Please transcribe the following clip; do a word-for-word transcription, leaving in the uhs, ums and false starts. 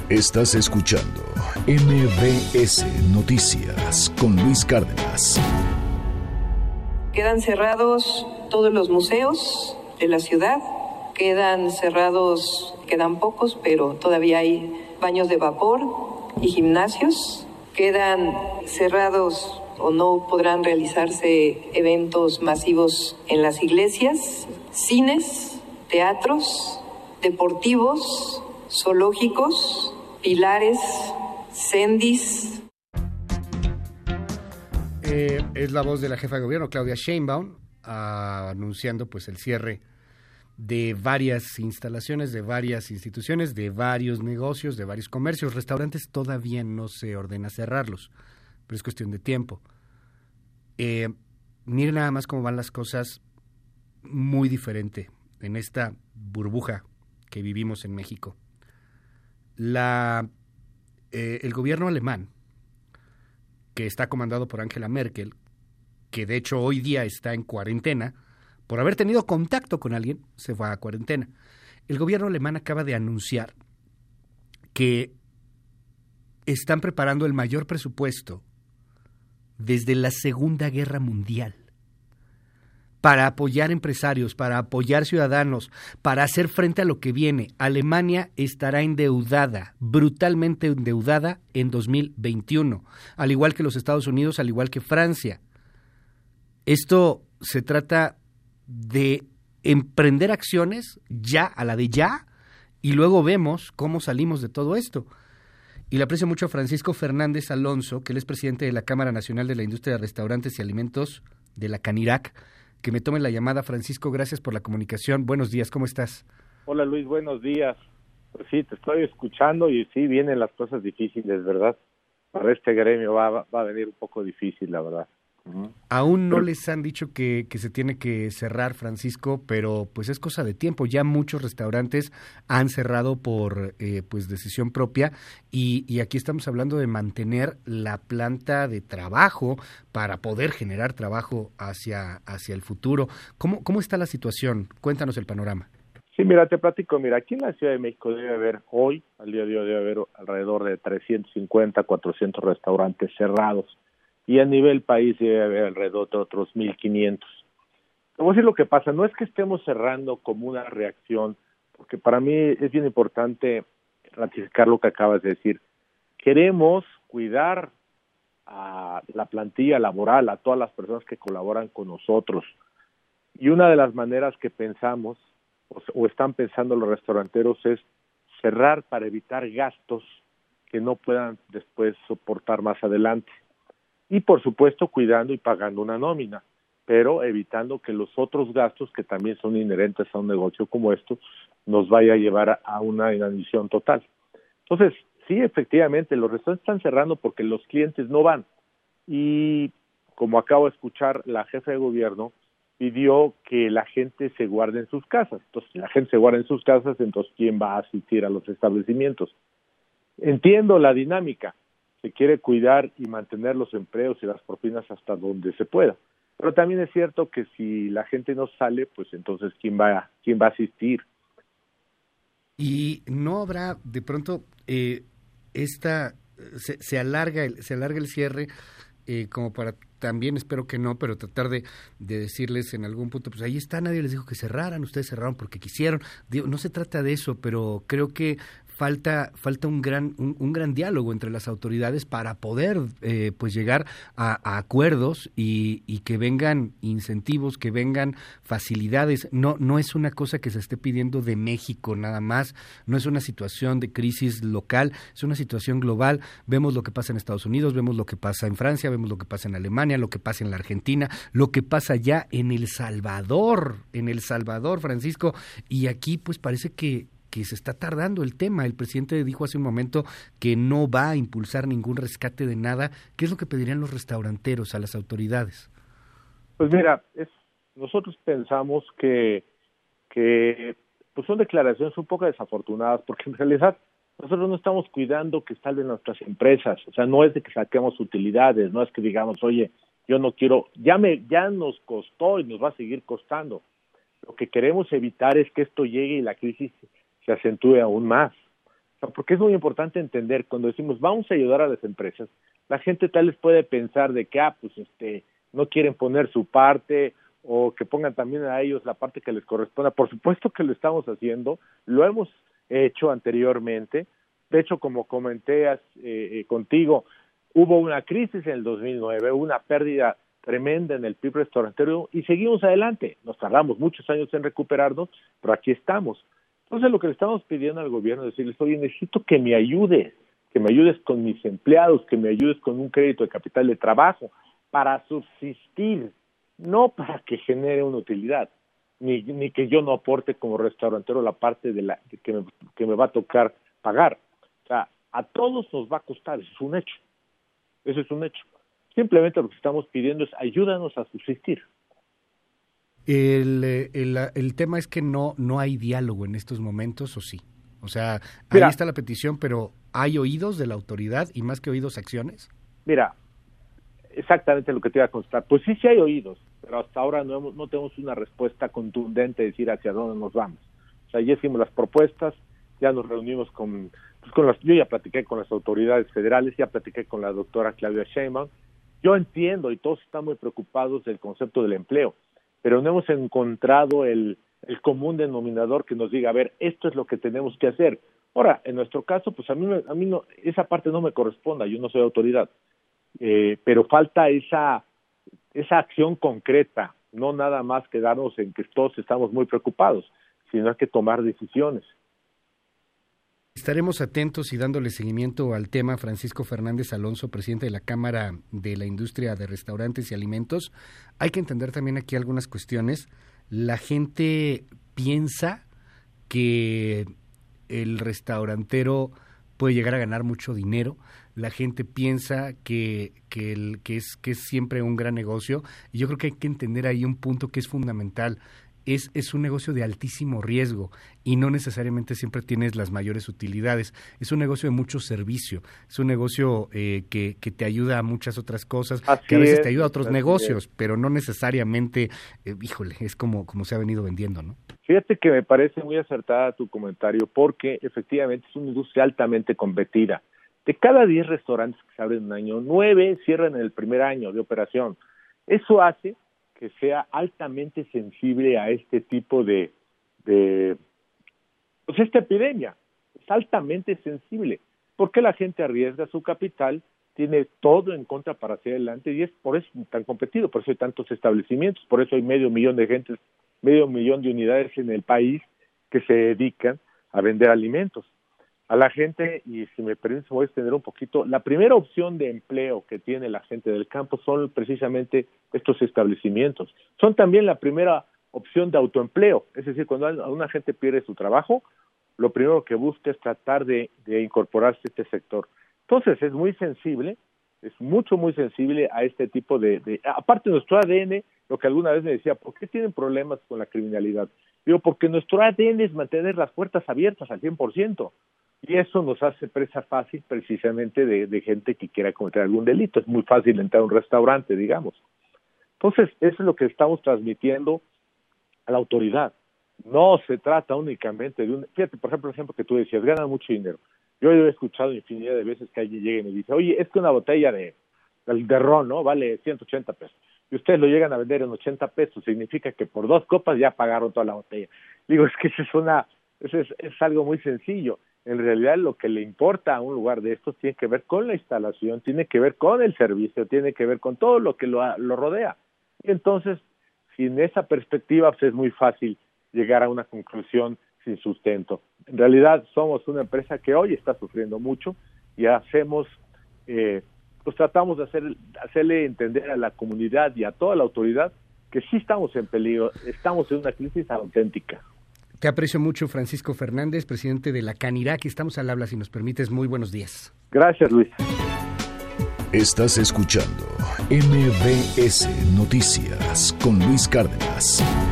Estás escuchando M B S Noticias con Luis Cárdenas. Quedan cerrados todos los museos de la ciudad. Quedan cerrados, quedan pocos, pero todavía hay baños de vapor y gimnasios. Quedan cerrados o no podrán realizarse eventos masivos en las iglesias, cines, teatros, deportivos, zoológicos, pilares, sendis. Eh, es la voz de la jefa de gobierno, Claudia Sheinbaum, ah, anunciando pues el cierre de varias instalaciones, de varias instituciones, de varios negocios, de varios comercios. Restaurantes todavía no se ordena cerrarlos, pero es cuestión de tiempo. Eh, miren nada más cómo van las cosas, muy diferente en esta burbuja que vivimos en México. La, eh, el gobierno alemán, que está comandado por Angela Merkel, que de hecho hoy día está en cuarentena, por haber tenido contacto con alguien, se fue a cuarentena. El gobierno alemán acaba de anunciar que están preparando el mayor presupuesto desde la Segunda Guerra Mundial para apoyar empresarios, para apoyar ciudadanos, para hacer frente a lo que viene. Alemania estará endeudada, brutalmente endeudada en dos mil veintiuno, al igual que los Estados Unidos, al igual que Francia. Esto se trata de emprender acciones ya, a la de ya, y luego vemos cómo salimos de todo esto. Y le aprecio mucho a Francisco Fernández Alonso, que él es presidente de la Cámara Nacional de la Industria de Restaurantes y Alimentos de la Canirac, que me tome la llamada. Francisco, gracias por la comunicación. Buenos días, ¿cómo estás? Hola Luis, buenos días. Pues sí, te estoy escuchando y sí, vienen las cosas difíciles, ¿verdad? Para este gremio va, va a venir un poco difícil, la verdad. Uh-huh. Aún no les han dicho que, que se tiene que cerrar, Francisco, pero pues es cosa de tiempo. Ya muchos restaurantes han cerrado por eh, pues decisión propia y, y aquí estamos hablando de mantener la planta de trabajo para poder generar trabajo hacia, hacia el futuro. ¿Cómo, cómo está la situación? Cuéntanos el panorama. Sí, mira, te platico. Mira, aquí en la Ciudad de México debe haber hoy, al día de hoy, debe haber alrededor de trescientos cincuenta, cuatrocientos restaurantes cerrados. Y a nivel país debe haber alrededor de otros mil quinientos. Te voy a decir lo que pasa, no es que estemos cerrando como una reacción, porque para mí es bien importante ratificar lo que acabas de decir. Queremos cuidar a la plantilla laboral, a todas las personas que colaboran con nosotros. Y una de las maneras que pensamos, o, o están pensando los restauranteros, es cerrar para evitar gastos que no puedan después soportar más adelante. Y por supuesto cuidando y pagando una nómina, pero evitando que los otros gastos que también son inherentes a un negocio como esto nos vaya a llevar a una inanición total. Entonces, sí, efectivamente, los restaurantes están cerrando porque los clientes no van. Y como acabo de escuchar, la jefa de gobierno pidió que la gente se guarde en sus casas. Entonces, si la gente se guarda en sus casas, entonces, ¿quién va a asistir a los establecimientos? Entiendo la dinámica. Se quiere cuidar y mantener los empleos y las propinas hasta donde se pueda. Pero también es cierto que si la gente no sale, pues entonces ¿quién va a, quién va a asistir? Y no habrá de pronto eh, esta se, se alarga el, se alarga el cierre eh, como para también, espero que no, pero tratar de, de decirles en algún punto, pues ahí está, nadie les dijo que cerraran, ustedes cerraron porque quisieron. Digo, no se trata de eso, pero creo que falta falta un gran un, un gran diálogo entre las autoridades para poder eh, pues llegar a, a acuerdos y, y que vengan incentivos, que vengan facilidades. No no es una cosa que se esté pidiendo de México nada más, no es una situación de crisis local, es una situación global. Vemos lo que pasa en Estados Unidos, vemos lo que pasa en Francia, vemos lo que pasa en Alemania, lo que pasa en la Argentina, lo que pasa ya en El Salvador, en El Salvador, Francisco, y aquí pues parece que que se está tardando el tema. El presidente dijo hace un momento que no va a impulsar ningún rescate de nada. ¿Qué es lo que pedirían los restauranteros a las autoridades? Pues mira, es, nosotros pensamos que, que pues son declaraciones un poco desafortunadas, porque en realidad nosotros no estamos cuidando que salven nuestras empresas. O sea, no es de que saquemos utilidades, no es que digamos, oye, yo no quiero, ya me ya nos costó y nos va a seguir costando. Lo que queremos evitar es que esto llegue y la crisis se acentúe aún más. O sea, porque es muy importante entender, cuando decimos vamos a ayudar a las empresas, la gente tal vez puede pensar de que, ah, pues este, no quieren poner su parte, o que pongan también a ellos la parte que les corresponda. Por supuesto que lo estamos haciendo, lo hemos hecho anteriormente. De hecho, como comenté eh, eh, contigo, hubo una crisis en el dos mil nueve, una pérdida tremenda en el P I B restaurantero y seguimos adelante. Nos tardamos muchos años en recuperarnos, pero aquí estamos. Entonces, lo que le estamos pidiendo al gobierno es decirles, oye, necesito que me ayudes, que me ayudes con mis empleados, que me ayudes con un crédito de capital de trabajo para subsistir, no para que genere una utilidad, ni, ni que yo no aporte como restaurantero la parte de la que me, que me va a tocar pagar. O sea, a todos nos va a costar, eso es un hecho, eso es un hecho. Simplemente lo que estamos pidiendo es ayúdanos a subsistir. El, el, el tema es que no, no hay diálogo en estos momentos, ¿o sí? O sea, Mira, ahí está la petición, pero ¿hay oídos de la autoridad y más que oídos, acciones? Mira, exactamente lo que te iba a constar. Pues sí, sí hay oídos, pero hasta ahora no, hemos, no tenemos una respuesta contundente de decir hacia dónde nos vamos. O sea, ya hicimos las propuestas, ya nos reunimos con, pues con las, yo ya platiqué con las autoridades federales, ya platiqué con la doctora Claudia Sheinbaum. Yo entiendo y todos están muy preocupados del concepto del empleo, pero no hemos encontrado el, el común denominador que nos diga, a ver, esto es lo que tenemos que hacer. Ahora, en nuestro caso, pues a mí, a mí no, esa parte no me corresponde, yo no soy autoridad, eh, pero falta esa, esa acción concreta, no nada más quedarnos en que todos estamos muy preocupados, sino hay que tomar decisiones. Estaremos atentos y dándole seguimiento al tema. Francisco Fernández Alonso, presidente de la Cámara de la Industria de Restaurantes y Alimentos. Hay que entender también aquí algunas cuestiones. La gente piensa que el restaurantero puede llegar a ganar mucho dinero. La gente piensa que, que, el, que, es, que es siempre un gran negocio. Y yo creo que hay que entender ahí un punto que es fundamental. Es, es un negocio de altísimo riesgo y no necesariamente siempre tienes las mayores utilidades. Es un negocio de mucho servicio, es un negocio eh, que, que te ayuda a muchas otras cosas, así que a veces es, te ayuda a otros negocios, es. Pero no necesariamente, eh, híjole, es como, como se ha venido vendiendo, ¿no? Fíjate que me parece muy acertada tu comentario porque efectivamente es una industria altamente competida. De cada diez restaurantes que se abren en un año, nueve cierran en el primer año de operación. Eso hace que sea altamente sensible a este tipo de, de pues esta epidemia, es altamente sensible, porque la gente arriesga su capital, tiene todo en contra para hacia adelante y es por eso tan competido, por eso hay tantos establecimientos, por eso hay medio millón de gentes, medio millón de unidades en el país que se dedican a vender alimentos. A la gente, y si me permites voy a extender un poquito, la primera opción de empleo que tiene la gente del campo son precisamente estos establecimientos. Son también la primera opción de autoempleo, es decir, cuando una gente pierde su trabajo, lo primero que busca es tratar de, de incorporarse a este sector. Entonces es muy sensible, es mucho, muy sensible a este tipo de, de... Aparte de nuestro A D N, lo que alguna vez me decía, ¿por qué tienen problemas con la criminalidad? Digo, porque nuestro A D N es mantener las puertas abiertas al cien por ciento. Y eso nos hace presa fácil precisamente de, de gente que quiera cometer algún delito. Es muy fácil entrar a un restaurante, digamos. Entonces, eso es lo que estamos transmitiendo a la autoridad. No se trata únicamente de un... Fíjate, por ejemplo, el ejemplo que tú decías, ganan mucho dinero. Yo he escuchado infinidad de veces que alguien llega y me dice, oye, es que una botella de, de ron, ¿no? Vale ciento ochenta pesos. Y ustedes lo llegan a vender en ochenta pesos. Significa que por dos copas ya pagaron toda la botella. Digo, es que eso es, una, eso es, es algo muy sencillo. En realidad lo que le importa a un lugar de estos tiene que ver con la instalación, tiene que ver con el servicio, tiene que ver con todo lo que lo, lo rodea. Y entonces, sin esa perspectiva, pues es muy fácil llegar a una conclusión sin sustento. En realidad somos una empresa que hoy está sufriendo mucho y hacemos, eh, pues tratamos de hacer, hacerle entender a la comunidad y a toda la autoridad que sí estamos en peligro, estamos en una crisis auténtica. Te aprecio mucho, Francisco Fernández, presidente de la Canirac. Estamos al habla, si nos permites. Muy buenos días. Gracias, Luis. Estás escuchando M B S Noticias con Luis Cárdenas.